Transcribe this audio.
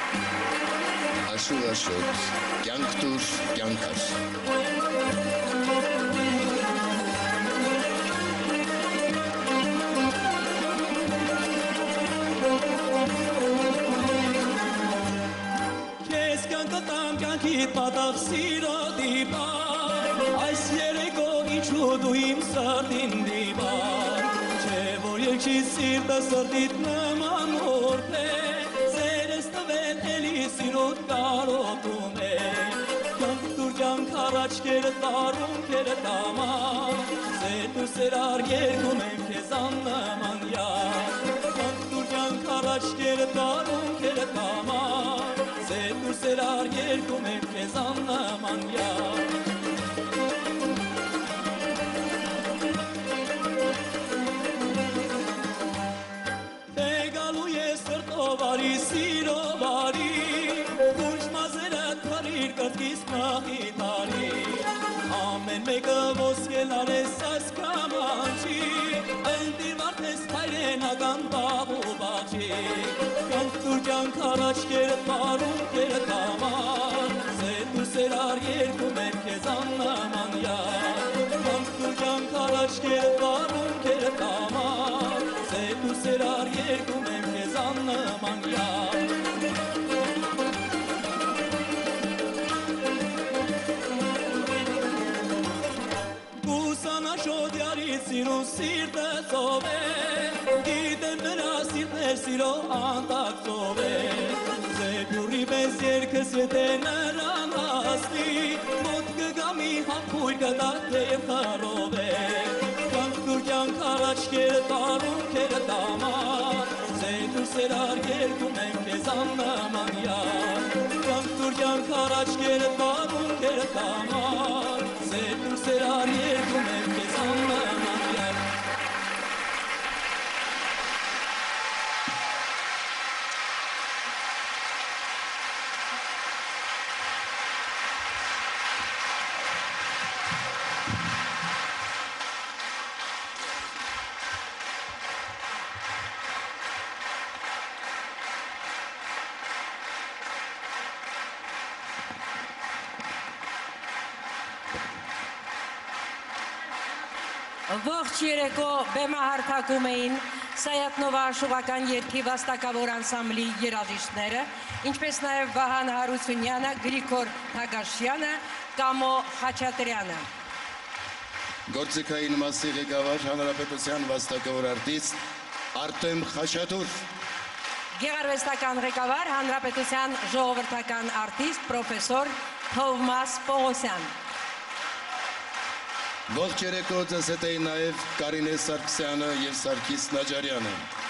Աշուղ աշոտ, կյանք դուր, կյանք ար։ Քեզ կյանքը տամ կյանքիդ պատաղ սիրո դիպար, այս երեկո ինչու դու իմ սրտին դիպար, չէ որ երկի սիրտը սրտիդ նման օրբե, սերես տվել էլի սիրոտ կարոտում է, կյանք դուր կյանք առաջ կերը տարում կերը տամար, սեր դու սերար երկում եմ քեզ աննման յար, կյանք դուր կյանք առաջ կերը տարում կերը տամար, սեր դու սերար երկում եմ քեզ աննման յար, Բարի սիրո բարի, ուրջ մազերը քարիր կրտքիս մախի տարի, ամեն մեկը ոսկել արես այս կամանչի, ընտիրվարդ ես հայրենական բաղ ու բաղջի, կյանք դուր կյանք առաջ կերը պարում կերը տամար, սեր դու սերար երկում եմ քեզ աննման յար, կյանք դուր կյանք առաջ կերը պարում կերը տամար, սեր դու սերար երկում եմ քեզ աննման յար, Գուսանաշոդյարից սիրու սիրտը ծով է, գիտեմ նրա սիրտներ սիրո անտակ ծով է, զեպյուրի պես երկս եթե նրան հասնի, մոտ կգամի համպույր կտակ թեև խարով է, կյանք դուր կյանք առաջ կերը տարում կերը տամար, ձեր դուր սերար երկում եմ քեզ աննման յար, կյանք դուր կյանք առաջ կերը տարում կերը տամար, ձեր դուր սերար երկում եմ քեզ աննման յար, Ողջ երեկո բեմահարթակում էին Սայաթնովա աշուղական երգի վաստակավոր անսամբլի երաժիշտները, ինչպես նաև Վահան Հարությունյանը, Գրիգոր Թագաշյանը, Կամո Խաչատրյանը։ Գործիքային մասի ղեկավար հանրապետության վաստակավոր արտիստ Արտեմ Խաչատուր։ Գեղարվեստական ղեկավար հանրապետության ժողովրդական արտիստ պրոֆեսոր Թովմաս Պողոսյան։ Ողջ երեկո ձեզ հետ էին նաև Կարինե Սարգսյանը և Սարգիս Նաջարյանը։